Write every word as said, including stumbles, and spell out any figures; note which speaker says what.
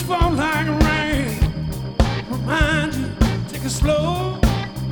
Speaker 1: fall like rain. Remind you, take it slow.